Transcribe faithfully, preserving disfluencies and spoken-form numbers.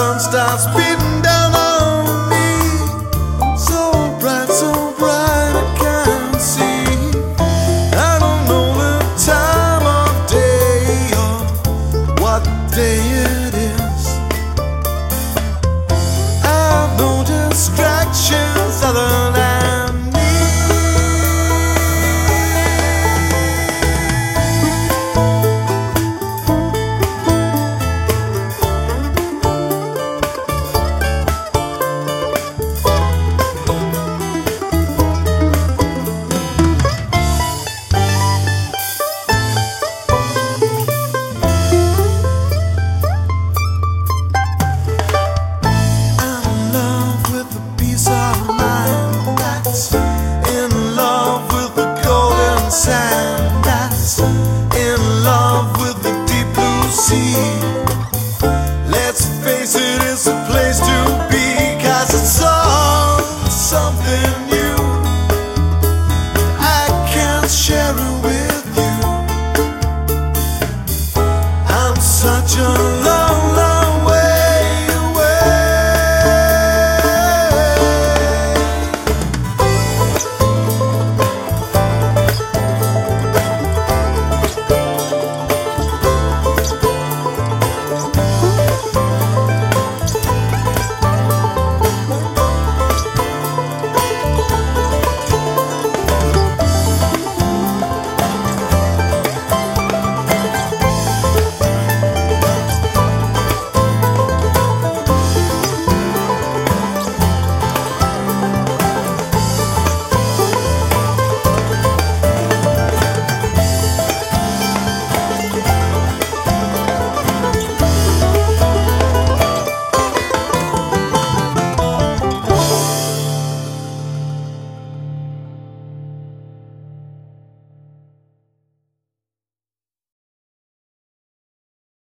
sun starts beating down on me. So bright, so bright I can't see. I don't know the time of day or what day it is. I've no distractions other than sand that's in love with the deep blue sea.